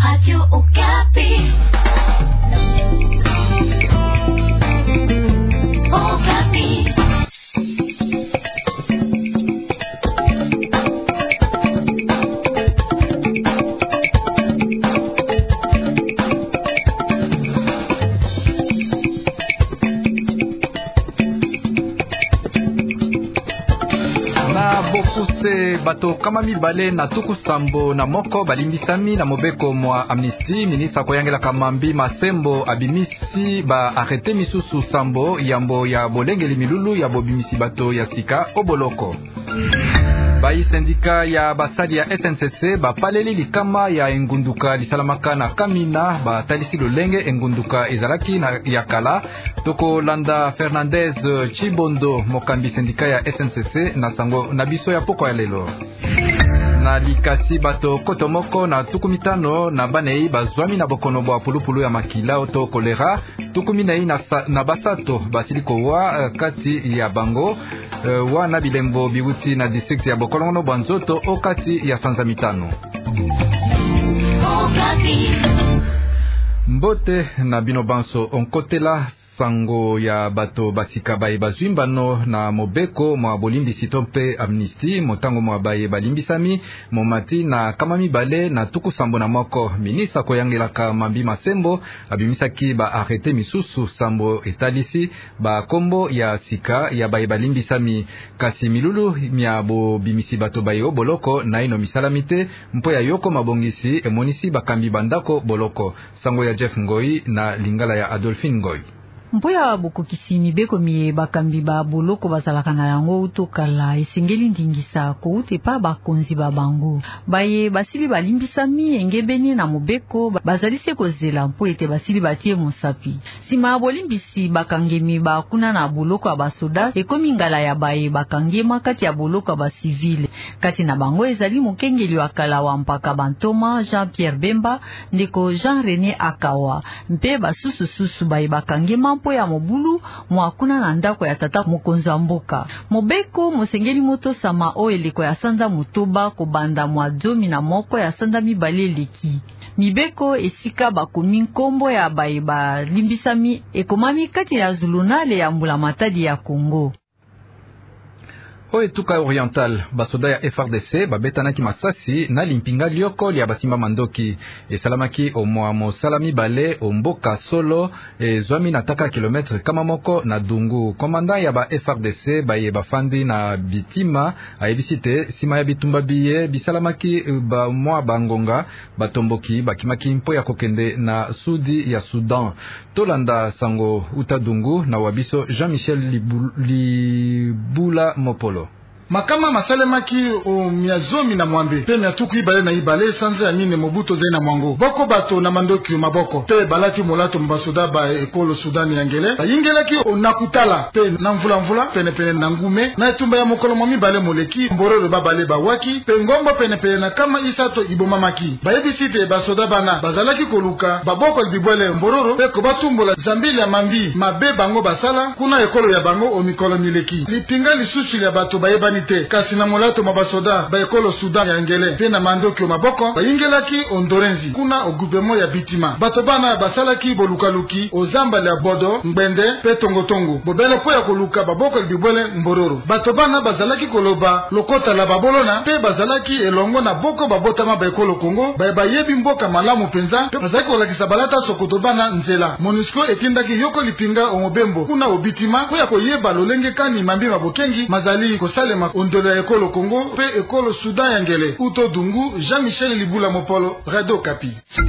Radio Okapi. Okapi. Bato kama mibale na tuku sambo na moko balimbisami na mobeko mwa Amnesty. Ministre koyangela kamambi masembo abimisi ba arrêté misusu sambo yambo ya bolengeli milulu ya bobimisi bato ya sika oboloko. Bai sindika ya basali ya SNCC bapaleli likama ya engunduka lisalamaka na Kamina batalisi lolenge engunduka ezalaki na yakala. Toko landa Fernandez Chibondo mokambi sindika ya SNCC na sango na biso ya poko ya lelo. Na likasi bato kotomoko na tukumitano na banei bazwami na bokono bwa pulupulu ya makila oto kolera. Tukuminei na basato basiliko wa kati ya bango wana bilembo biwuti na district ya Bokolongono Bwanzoto okati ya Sanza Mitano. Mbote na bino banso onkotela sango ya bato basika baye bazwimbano na mobeko mwa bolimbi sitompe Amnesty motango mwa baye balimbisami momati na kama mibale na tuku sambo na moko. Minisa koyangelaka mambi masembo abimisaki ba arrêté misusu sambo etalisi ba kombo ya sika ya baye balimbisami kasi milulu mya bo bimisi bato baye boloko na ino misalamite mpo ya yoko mabongisi emonisi bakambi bandako boloko. Sango ya Jeff Ngoi na lingala ya Adolphine Ngoi. Mpoya bokokisi mibeko miye bakambi ba boloko bazalaka na yango utokala esengeli ndingisa ko utepa bakonzi ba bango baye basili balimbisami engebeni na mobeko bazalise kozela mpo ete basili batie mosapi sima bolimbisi bakangemi bakuna na boloko ya basoda ekomi ngala ya baye bakangema kati ya boloko ya basivile kati na bango ezali mokengeli wa kala wa mpaka bantoma Jean-Pierre Bemba ndeko Jean-René Akawa mpe basusu baye bakangema po ya mobulu mwakuna na ndako ya tata mokonza mboka mobeko mosengeli moto sama o eliko ya sanza mutoba kobanda mwa 11 ya sanza mibale leki mibeko esika bakomi nkombo ya baye balimbisami ekomami kati ya zulunale ya mbula matadi ya Kongo. O etuka oriental basoda ya FRDC babetanaki masasi na limpinga lioko lia basimba mandoki esalamaki omwa mosalami bale omboka solo ezwami na taka kilometre kama moko na Dungu. Komanda ya ba FRDC baye bafandi na bitima ayebisite sima ya bitumba biye bisalamaki ba mwa bangonga batomboki bakimaki mpo ya kokende na sudi ya Sudan. Tolanda sango uta Dungu na wabiso Jean-Michel Libula Mopolo. Makama masalemaki o miazomi na mwambe pe miatuku ibale na ibale sanza ya mine mobuto zena mwango boko bato na mandoki maboko pe balati molato mbasoda ba ekolo Sudani ya ngele bayingelaki o nakutala pe na mvula pene na ngume na etumba ya mokolo momi bale moleki mbororo babale bawaki pe ngombo pene na kama isato ibomamaki bayebisite basoda bana bazalaki koluka baboko libwele mbororo pe ko batumbola zambili ya mambi mabe bango basala kuna ekolo ya bango o mikolo mileki lipinga lisusu ya bato bayebani kasi na molato mabasoda ba ekolo Sudan ya ngele pe na mandoki maboko bayingelaki ondorenzi kuna ogubemo ya bitima bato bana basalaki bolukaluki ozamba ya bodo ngbende pe tongotongo bobele po ya koluka baboko libwele mbororo bato bana bazalaki koloba lokota la babolona pe bazalaki elongo na boko babotama ba ekolo Kongo bayebi mboka malamu penza pe bazalaki kolakisa balata sokoto bana nzela MONUSCO etindaki yoko lipinga omobembo kuna obitima po ya koyeba lolenge kani mambi mabokengi mazali kosalema ondolo ya ekolo Kongo pe ekolo Sudan ya ngele uto Dungu. Jean-Michel Libula Mopolo, Radio Okapi.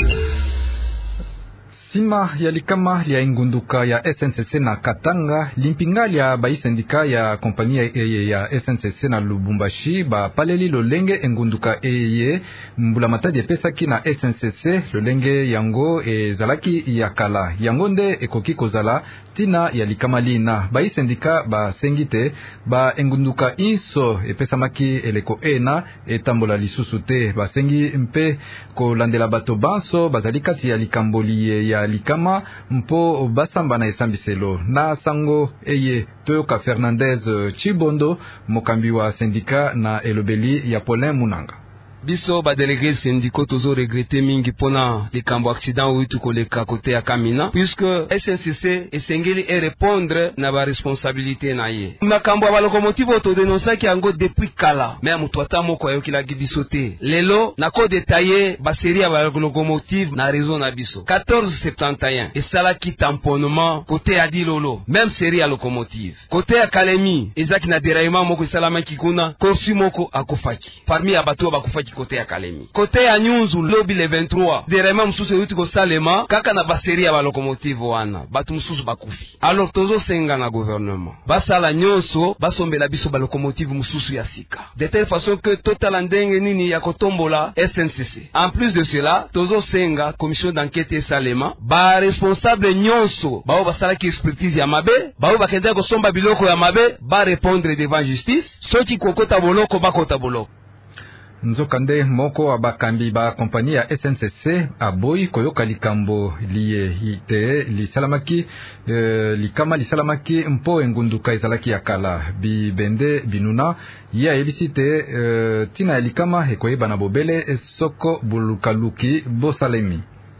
Sima ya likama ya ingunduka ya SNCC na Katanga limpinga ya bai sindika ya kompania ya SNCC na Lubumbashi ba paleli lolenge ingunduka mbula matadi epesaki na SNCC lolenge yango ezalaki ya kala yango nde ekoki kozala tina ya likama lina bai sindika ba sengite ba ingunduka inso epesamaki eleko ena etambola lisusu te ba sengi mpe kolandela bato banso bazali kati ya likamboli ya likama mpo basamba na esambiselo na sango toyoka Fernandez Chibondo mokambi wa sindika na elobeli ya Paulin Munanga. biso ba délégué syndicaux tozo regretter mingi pona likambo accident oyo koleka côté ya Kamina puisque SNCC esengeli e répondre na ba responsabilité na ye makambo ya ba locomotive to dénoncer ki yango depuis kala mais mutu ata moko ayoki la biso te lelo na ko détailler ba série ya ba locomotive na raison na biso 1471 esalaki tamponnement côté ya Dilolo même série ya locomotive côté ya Kalemi ezaki na déraillement moko esalamaki kuna konsu moko akufaki parmi ya bato bakufaki côté ya Kalemi côté ya Nyunzu lobi le 23 déraillement mususu yuti ko salema kaka na ba série ya ba locomotive wana batu mususu bakufi alors tozo senga na gouvernement basala nyonso basombela biso ba locomotive mususu ya sika de telle façon que total ndenge nini ya kotombola SNCC. En plus de cela tozo senga commission d'enquête salema ba responsable nyonso bao basala ki expertise ya mabe bao bakenda ko somba biloko ya mabe ba répondre devant justice soki kokota boloko bakota boloko. Nzokande moko wa bakambi ba kompani ya SNCC aboyi koyoka likambo liye ite lisalamaki likama lisalamaki mpo engunduka ezalaki ya kala bibende binuna ya ebisite tina ya likama ekoyeba na bobele soko bulukaluki bosalemi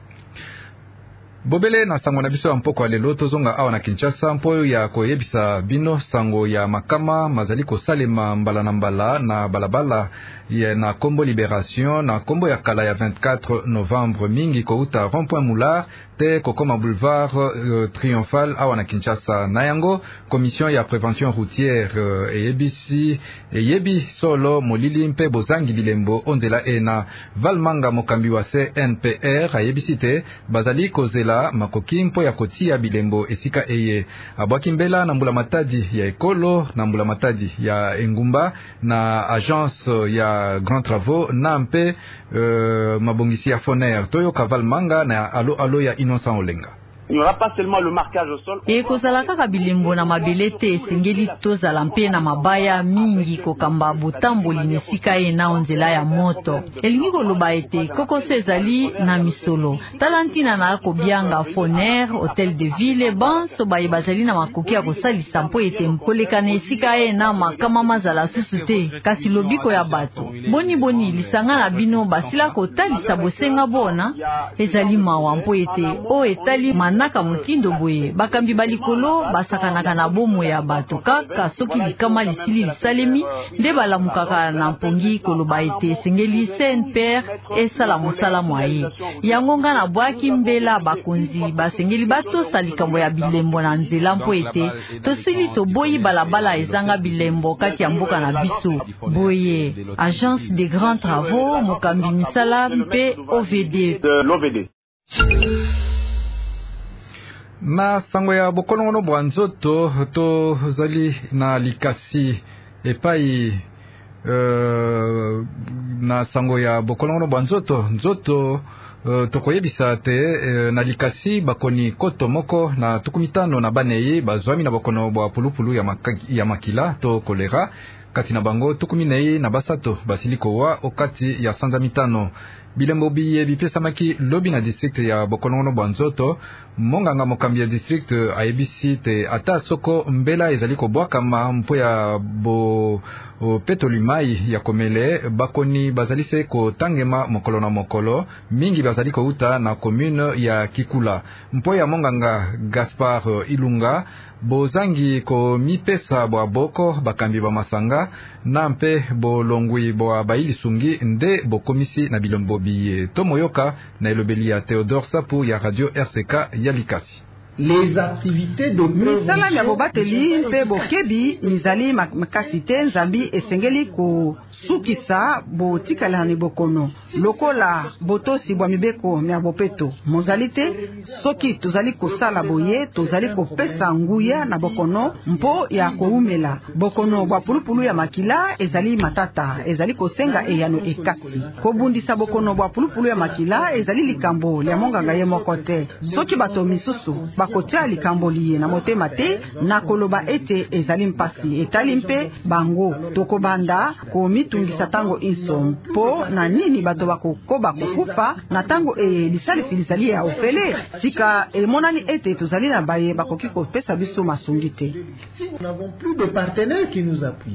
bobele na sango na biso ya mpoko alelo tozonga awa na Kinshasa mpo ya koyebisa bino sango ya makama mazali kosalema mbala na mbala na balabala na Kombo Libération na Kombo ya kala ya 24 Novembre mingi kouta rond-point Moulard te kokoma boulevard Triomphal awa na Kinshasa na yango commission ya prévention routière eyebi solo molili mpe bozangi bilembo onzela na Valmanga mokambi wa CNPR ayebisite bazali kozela makoki mpo ya kotia bilembo esika eye abwaki mbela na mbula matadi ya ekolo na mbula matadi ya engumba na agence ya Grand Travaux na mpe mabongisi ya Foner toyo Valmanga na alo ya Innocent Olenga. Il n'y aura pas seulement le marquage au sol. Et kozala kaka bilembo na mabele te esengeli tozala mpe na mabaya mingi kokamba botamboli nesika ye na onzela ya moto. Elingi koloba ete kokoso ezali na misolo. Talantina na kobianga Foner, Hôtel de Ville, banso baye bazali na makoki ya kosalisa mpo ete mkoleka na esika ye na makama mazala susu te. Kasi lobiko ya bato. Boni lisanga na bino basila kotalisa bosenga bona. Ezali mawa mpo ete o etali naka mutindo boye bakambi balikolo basakanaka na bomo ya bato kaka soki likama lisili lisalemi nde balamukaka na mpongi koloba ete sengeli CNPR esala mosala mwaye yango nga na bwaki mbela bakonzi basengeli batosa likambo ya bilembo na nzela mpo ete tosili toboyi balabala ezanga bilembo kati ya mboka na biso boye agence des grands travaux mokambi misala mpe OVD. Na sango ya bokolongono bwa nzoto tozali na likasi epai na sango ya bokolongono bwa nzoto tokoyebisa te na likasi bakoni koto moko na 15 na baneyi bazwami na bokono bwa pulupulu ya makila to kolera kati na bango 14 na basato basiliko wa okati ya sanza mitano bilembo biye bipesamaki lobi na district ya bokolongono bwa nzoto monganga mokambi ya district ayebisi te ata soko mbela ezali kobwakama mpo ya petolumai ya komele bakoni bazali se kotangema mokolo na mokolo mingi bazali kouta na commune ya Kikula mpo ya monganga Gaspard Ilunga bozangi komipesa bwa boko bakambi ba masanga na mpe bolongwi bwa bailisungi nde bokomisi na bilombo biye tomoyoka na elobeli ya Theodore Sapu ya Radio RCK ya Likasi. Les activités de misala ya bobateli mpe bokebi mizali makasi te nzambi esengeli kosukisa botikala ni bokono lokola botosi bwa mibeko mya bopeto mozali te soki tozali kosala boye tozali kopesa nguya na bokono mpo ya koumela bokono bwa pulupulu ya makila ezali matata ezali kosenga eyano ekasi kobundisa bokono bwa pulupulu ya makila ezali likambo lya monganga ye moko te soki bato misusu bakotia likambo liye na motema te na koloba ete ezali mpasi etali mpe bango tokobanda komitungisa tango inso mpo na nini bato bakokoba kokufa na tango lisalisi lizali ya ofele sika emonani ete tozali na baye bakoki kopesa biso masungi te. Nous n'avons plus de partenaires qui nous appuient.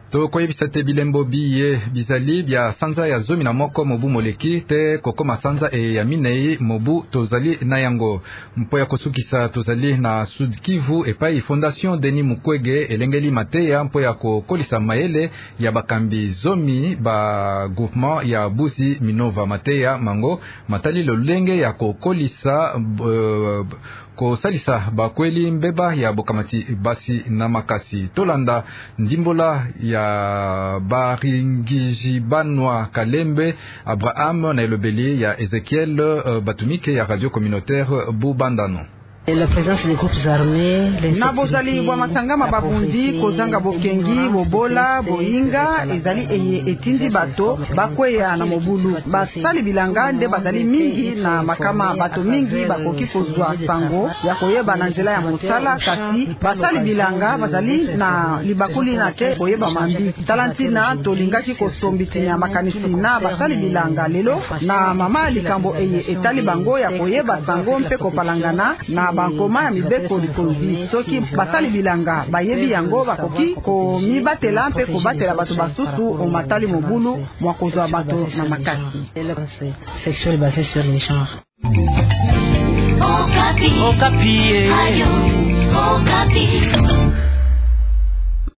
tokoyebisa te bilembo biye bizali bya sanza ya zomi na moko mobu moleki te kokoma sanza ya minei mobu tozali na yango mpo ya kosukisa tozali na Sud Kivu epai Fondation Denis Mukwege elengeli mateya mpo ya kokolisa mayele ya bakambi zomi ba groupement ya Buzi Minova mateya mango matali lolenge ya kokolisa kosalisa bakweli mbeba ya bokamati basi na makasi tolanda ndimbola ya Baringijibanwa Kalembe Abraham na elobeli ya Ezekiel batumike ya radio communautaire Bubandano. La présence des groupes armés na bozali bwa masangama babundi kozanga bokengi bobola boinga ezali etindi bato bakweya na mobulu basali bilanga nde bazali mingi na makama bato mingi bakoki kozwa sango ya koyeba na nzela ya mosala kasi basali bilanga bazali na libakuli na te koyeba mambi talantina tolingaki kosombitinya makanisi na basali bilanga lelo na mama likambo etali bango ya koyeba sango mpe kopalangana na bankoma ya mibeko likonzi soki basali bilanga bayebi yango bakoki komibatela mpe kobatela bato basusu omatali mobulu mwa kozwa bato na makasi. Sexuelle basée sur les genres. Okapi. Okapi. Radio Okapi.